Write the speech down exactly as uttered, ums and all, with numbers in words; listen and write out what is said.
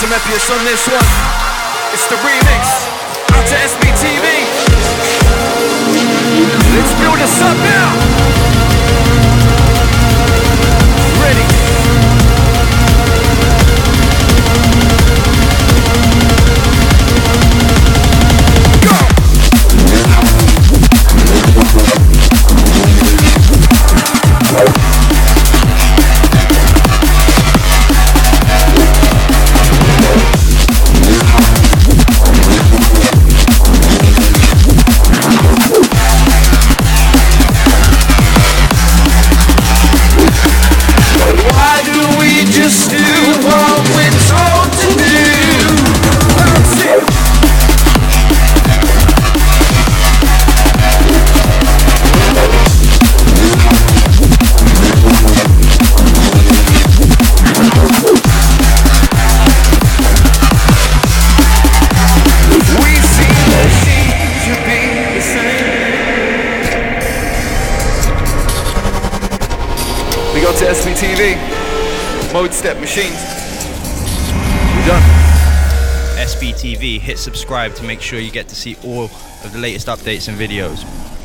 some Epius on this one. It's the remix. Out to S B T V. Let's build this up now. Ready. Just do what we're told to do. That's it. We seem to be the same. We go to S B T V. Mode Step Machines. We're done. S B T V, hit subscribe to make sure you get to see all of the latest updates and videos.